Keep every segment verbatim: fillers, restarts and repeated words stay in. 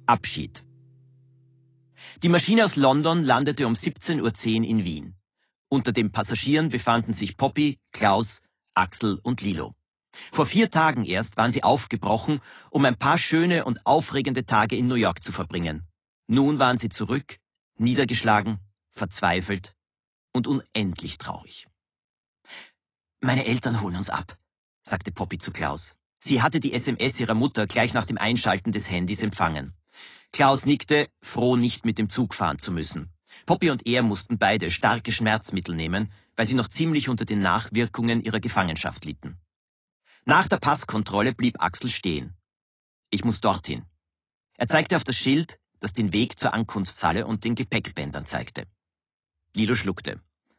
Abschied. Die Maschine aus London landete um siebzehn Uhr zehn in Wien. Unter den Passagieren befanden sich Poppy, Klaus, Axel und Lilo. Vor vier Tagen erst waren sie aufgebrochen, um ein paar schöne und aufregende Tage in New York zu verbringen. Nun waren sie zurück, niedergeschlagen, verzweifelt und unendlich traurig. »Meine Eltern holen uns ab«, sagte Poppy zu Klaus. Sie hatte die S M S ihrer Mutter gleich nach dem Einschalten des Handys empfangen. Klaus nickte, froh, nicht mit dem Zug fahren zu müssen. Poppy und er mussten beide starke Schmerzmittel nehmen, weil sie noch ziemlich unter den Nachwirkungen ihrer Gefangenschaft litten. Nach der Passkontrolle blieb Axel stehen. »Ich muss dorthin.« Er zeigte auf das Schild, das den Weg zur Ankunftshalle und den Gepäckbändern zeigte. Lilo schluckte.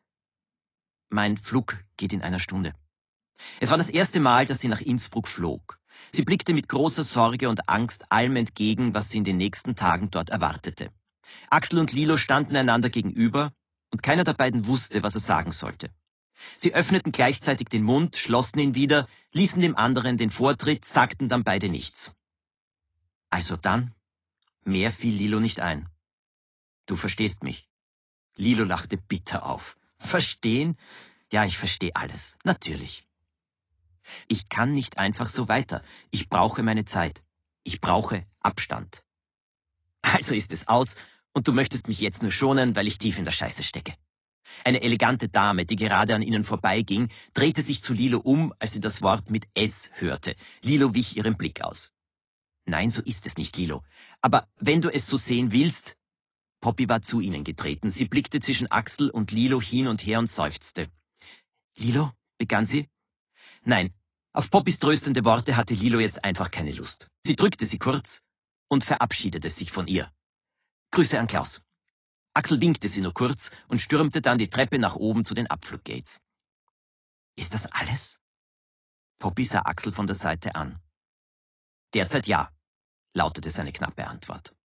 »Mein Flug geht in einer Stunde.« Es war das erste Mal, dass sie nach Innsbruck flog. Sie blickte mit großer Sorge und Angst allem entgegen, was sie in den nächsten Tagen dort erwartete. Axel und Lilo standen einander gegenüber und keiner der beiden wusste, was er sagen sollte. Sie öffneten gleichzeitig den Mund, schlossen ihn wieder, ließen dem anderen den Vortritt, sagten dann beide nichts. »Also dann?« Mehr fiel Lilo nicht ein. »Du verstehst mich.« Lilo lachte bitter auf. »Verstehen? Ja, ich verstehe alles. Natürlich. Ich kann nicht einfach so weiter. Ich brauche meine Zeit. Ich brauche Abstand.« »Also ist es aus und du möchtest mich jetzt nur schonen, weil ich tief in der Scheiße stecke.« Eine elegante Dame, die gerade an ihnen vorbeiging, drehte sich zu Lilo um, als sie das Wort mit S hörte. Lilo wich ihrem Blick aus. »Nein, so ist es nicht, Lilo. Aber wenn du es so sehen willst...« Poppy war zu ihnen getreten. Sie blickte zwischen Axel und Lilo hin und her und seufzte. »Lilo?«, begann sie. Nein, auf Poppys tröstende Worte hatte Lilo jetzt einfach keine Lust. Sie drückte sie kurz und verabschiedete sich von ihr. »Grüße an Klaus.« Axel winkte sie nur kurz und stürmte dann die Treppe nach oben zu den Abfluggates. »Ist das alles?« Poppy sah Axel von der Seite an. »Derzeit ja«, lautete seine knappe Antwort.